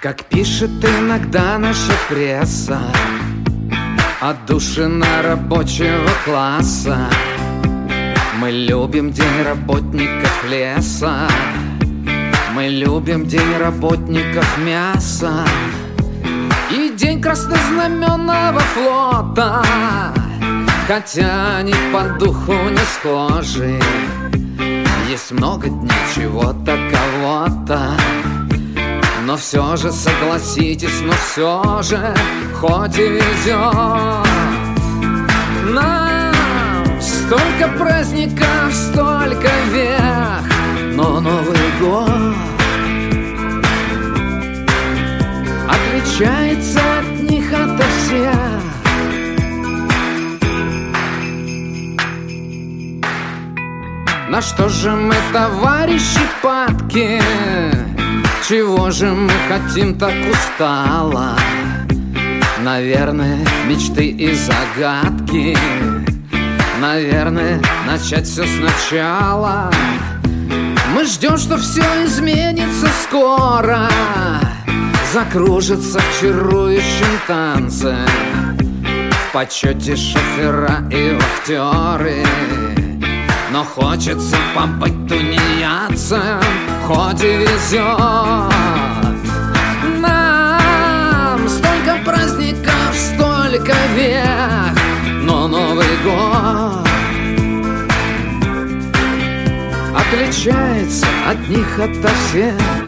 Как пишет иногда наша пресса, отдушина рабочего класса. Мы любим День работников леса, мы любим День работников мяса и День краснознаменного флота. Хотя они по духу не схожи, есть много дней чего-то, кого-то. Но все же, согласитесь, но все же, хоть и везет нам столько праздников, столько вех, но Новый год отличается от них ото всех. На что же мы, товарищи падки? Чего же мы хотим так устало? Наверное, мечты и загадки. Наверное, начать все сначала. Мы ждем, что все изменится скоро, закружится в чарующем танце, в почете шофера и вахтеры. Но хочется побыть тунеядцем, хоть и везет нам столько праздников, столько век, но Новый год отличается от них ото всех.